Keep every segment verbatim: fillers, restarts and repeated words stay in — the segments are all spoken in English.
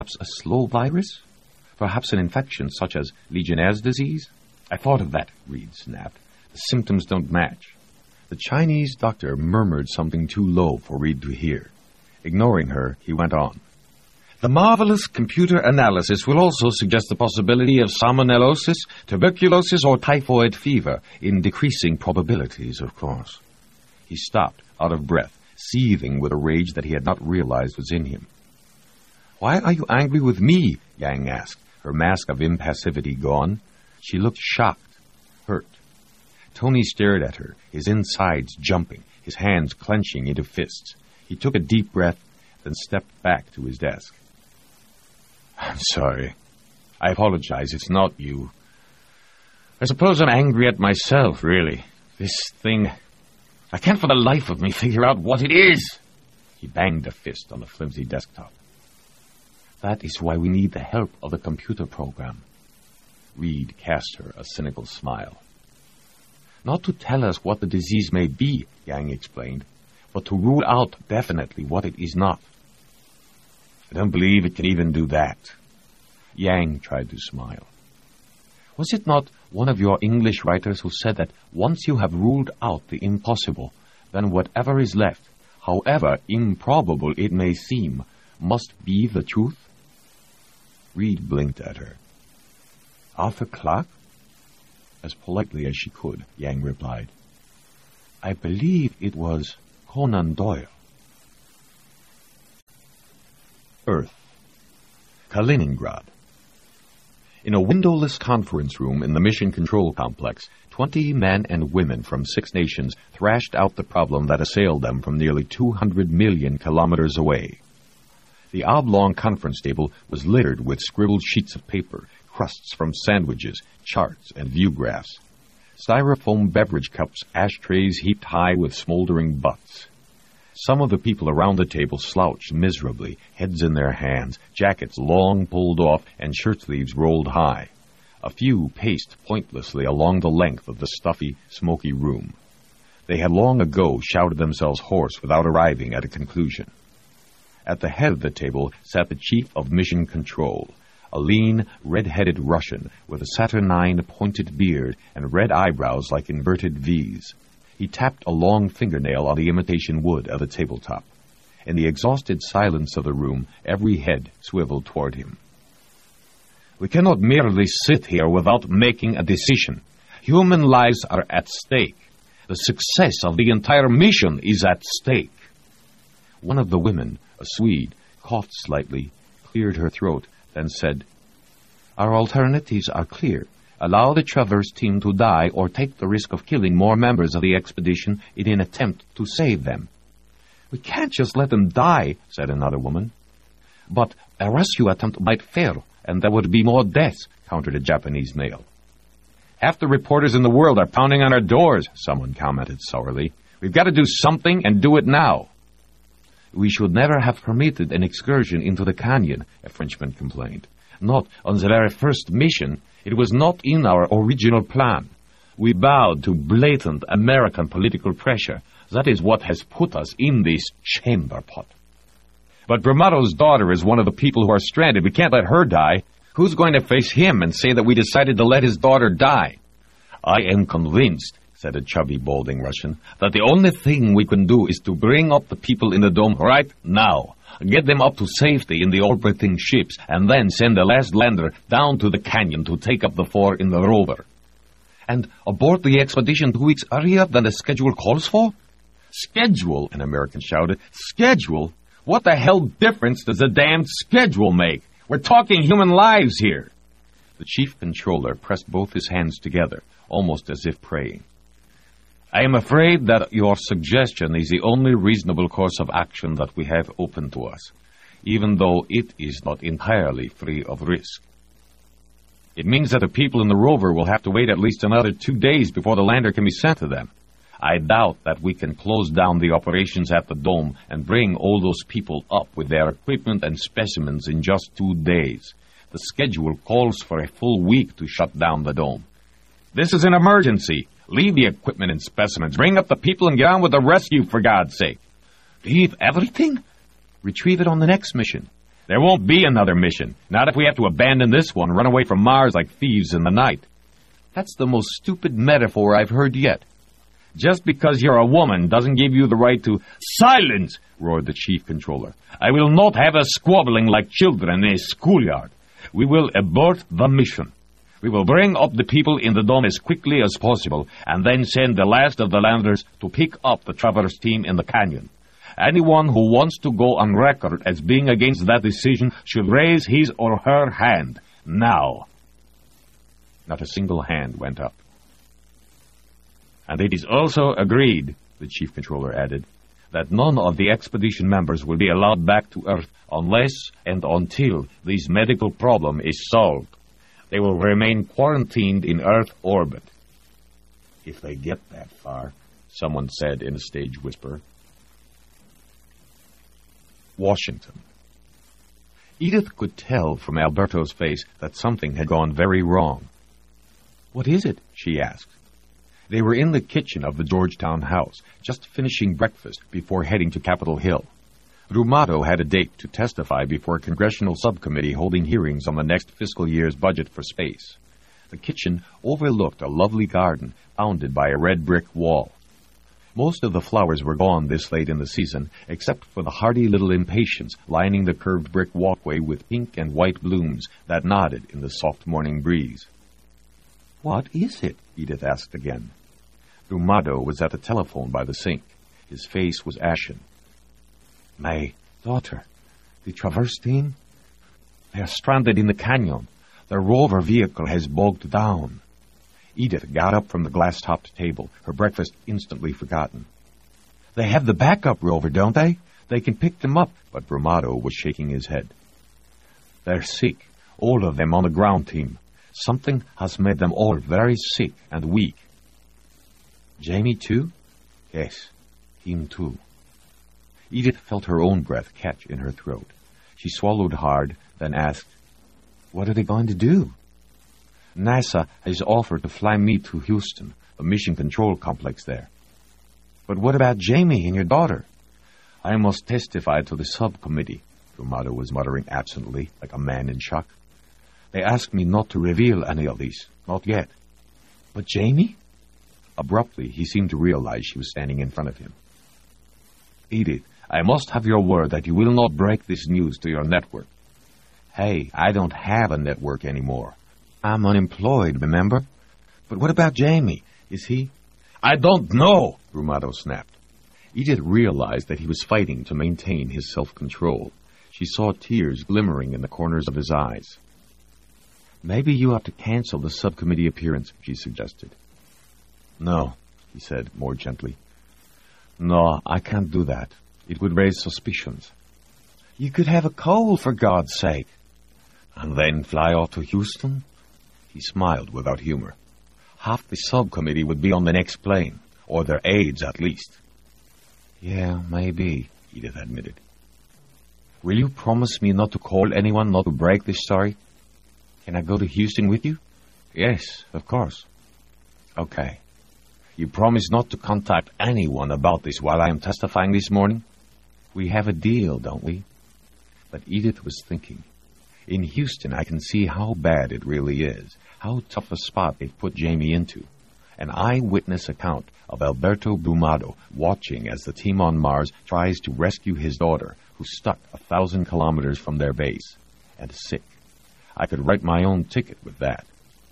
Perhaps a slow virus? Perhaps an infection such as Legionnaire's disease? I thought of that, Reed snapped. The symptoms don't match. The Chinese doctor murmured something too low for Reed to hear. Ignoring her, he went on. The marvelous computer analysis will also suggest the possibility of salmonellosis, tuberculosis, or typhoid fever, in decreasing probabilities, of course. He stopped, out of breath, seething with a rage that he had not realized was in him. Why are you angry with me? Yang asked, her mask of impassivity gone. She looked shocked, hurt. Tony stared at her, his insides jumping, his hands clenching into fists. He took a deep breath, then stepped back to his desk. I'm sorry. I apologize. It's not you. I suppose I'm angry at myself, really. This thing... I can't for the life of me figure out what it is. He banged a fist on the flimsy desktop. That is why we need the help of the computer program. Reed cast her a cynical smile. Not to tell us what the disease may be, Yang explained, but to rule out definitely what it is not. I don't believe it can even do that. Yang tried to smile. Was it not one of your English writers who said that once you have ruled out the impossible, then whatever is left, however improbable it may seem, must be the truth? Reed blinked at her. Arthur Clarke? As politely as she could, Yang replied. I believe it was Conan Doyle. Earth. Kaliningrad. In a windowless conference room in the Mission Control Complex, twenty men and women from six nations thrashed out the problem that assailed them from nearly two hundred million kilometers away. The oblong conference table was littered with scribbled sheets of paper, crusts from sandwiches, charts, and view graphs. Styrofoam beverage cups, ashtrays heaped high with smoldering butts. Some of the people around the table slouched miserably, heads in their hands, jackets long pulled off, and shirt sleeves rolled high. A few paced pointlessly along the length of the stuffy, smoky room. They had long ago shouted themselves hoarse without arriving at a conclusion. At the head of the table sat the chief of Mission Control, a lean, red-headed Russian with a saturnine, pointed beard and red eyebrows like inverted V's. He tapped a long fingernail on the imitation wood of the tabletop. In the exhausted silence of the room, every head swiveled toward him. We cannot merely sit here without making a decision. Human lives are at stake. The success of the entire mission is at stake. One of the women, a Swede, coughed slightly, cleared her throat, then said, Our alternatives are clear. Allow the Traverse team to die or take the risk of killing more members of the expedition in an attempt to save them. We can't just let them die, said another woman. But a rescue attempt might fail, and there would be more deaths, countered a Japanese male. Half the reporters in the world are pounding on our doors, someone commented sourly. We've got to do something and do it now. We should never have permitted an excursion into the canyon, a Frenchman complained. Not on the very first mission. It was not in our original plan. We bowed to blatant American political pressure. That is what has put us in this chamber pot. But Bramado's daughter is one of the people who are stranded. We can't let her die. Who's going to face him and say that we decided to let his daughter die? I am convinced, said a chubby, balding Russian, that the only thing we can do is to bring up the people in the dome right now. Get them up to safety in the orbiting ships, and then send the last lander down to the canyon to take up the four in the rover. And abort the expedition two weeks earlier than the schedule calls for? Schedule, an American shouted. Schedule? What the hell difference does the damned schedule make? We're talking human lives here. The chief controller pressed both his hands together, almost as if praying. I am afraid that your suggestion is the only reasonable course of action that we have open to us, even though it is not entirely free of risk. It means that the people in the rover will have to wait at least another two days before the lander can be sent to them. I doubt that we can close down the operations at the dome and bring all those people up with their equipment and specimens in just two days. The schedule calls for a full week to shut down the dome. This is an emergency. Leave the equipment and specimens. Bring up the people and get on with the rescue, for God's sake. Leave everything? Retrieve it on the next mission. There won't be another mission. Not if we have to abandon this one and run away from Mars like thieves in the night. That's the most stupid metaphor I've heard yet. Just because you're a woman doesn't give you the right to... Silence! Roared the chief controller. I will not have us squabbling like children in a schoolyard. We will abort the mission. We will bring up the people in the dome as quickly as possible and then send the last of the landers to pick up the Traverse team in the canyon. Anyone who wants to go on record as being against that decision should raise his or her hand. Now. Not a single hand went up. And it is also agreed, the chief controller added, that none of the expedition members will be allowed back to Earth unless and until this medical problem is solved. They will remain quarantined in Earth orbit. If they get that far, someone said in a stage whisper. Washington. Edith could tell from Alberto's face that something had gone very wrong. What is it? She asked. They were in the kitchen of the Georgetown house, just finishing breakfast before heading to Capitol Hill. Brumado had a date to testify before a congressional subcommittee holding hearings on the next fiscal year's budget for space. The kitchen overlooked a lovely garden bounded by a red brick wall. Most of the flowers were gone this late in the season, except for the hardy little impatiens lining the curved brick walkway with pink and white blooms that nodded in the soft morning breeze. What is it? Edith asked again. Brumado was at the telephone by the sink. His face was ashen. My daughter, the Traverse team, they are stranded in the canyon. Their rover vehicle has bogged down. Edith got up from the glass-topped table, her breakfast instantly forgotten. They have the backup rover, don't they? They can pick them up. But Brumado was shaking his head. They're sick, all of them on the ground team. Something has made them all very sick and weak. Jamie, too? Yes, him, too. Edith felt her own breath catch in her throat. She swallowed hard, then asked, What are they going to do? NASA has offered to fly me to Houston, the mission control complex there. But what about Jamie and your daughter? I must testify to the subcommittee, Brumado was muttering absently, like a man in shock. They asked me not to reveal any of these, not yet. But Jamie? Abruptly, he seemed to realize she was standing in front of him. Edith, I must have your word that you will not break this news to your network. Hey, I don't have a network anymore. I'm unemployed, remember? But what about Jamie? Is he... I don't know, Brumado snapped. Edith realized that he was fighting to maintain his self-control. She saw tears glimmering in the corners of his eyes. Maybe you ought to cancel the subcommittee appearance, she suggested. No, he said more gently. No, I can't do that. It would raise suspicions. You could have a cold, for God's sake. And then fly off to Houston? He smiled without humor. Half the subcommittee would be on the next plane, or their aides at least. Yeah, maybe, Edith admitted. Will you promise me not to call anyone, not to break this story? Can I go to Houston with you? Yes, of course. Okay. You promise not to contact anyone about this while I am testifying this morning? We have a deal, don't we? But Edith was thinking. In Houston, I can see how bad it really is, how tough a spot they've put Jamie into. An eyewitness account of Alberto Brumado watching as the team on Mars tries to rescue his daughter, who's stuck a thousand kilometers from their base, and sick. I could write my own ticket with that.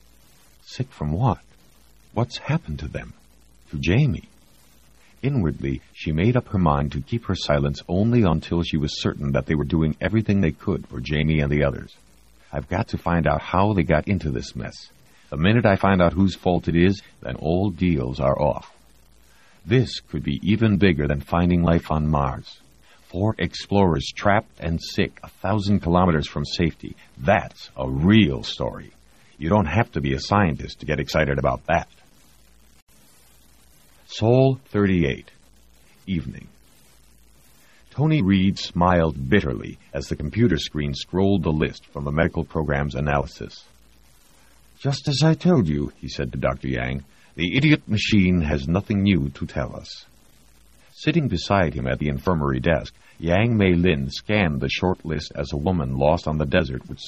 Sick from what? What's happened to them? To Jamie? Inwardly, she made up her mind to keep her silence only until she was certain that they were doing everything they could for Jamie and the others. I've got to find out how they got into this mess. The minute I find out whose fault it is, then all deals are off. This could be even bigger than finding life on Mars. Four explorers trapped and sick a thousand kilometers from safety. That's a real story. You don't have to be a scientist to get excited about that. Sol thirty-eight. Evening. Tony Reed smiled bitterly as the computer screen scrolled the list from the medical program's analysis. Just as I told you, he said to Doctor Yang, the idiot machine has nothing new to tell us. Sitting beside him at the infirmary desk, Yang Mei Lin scanned the short list as a woman lost on the desert which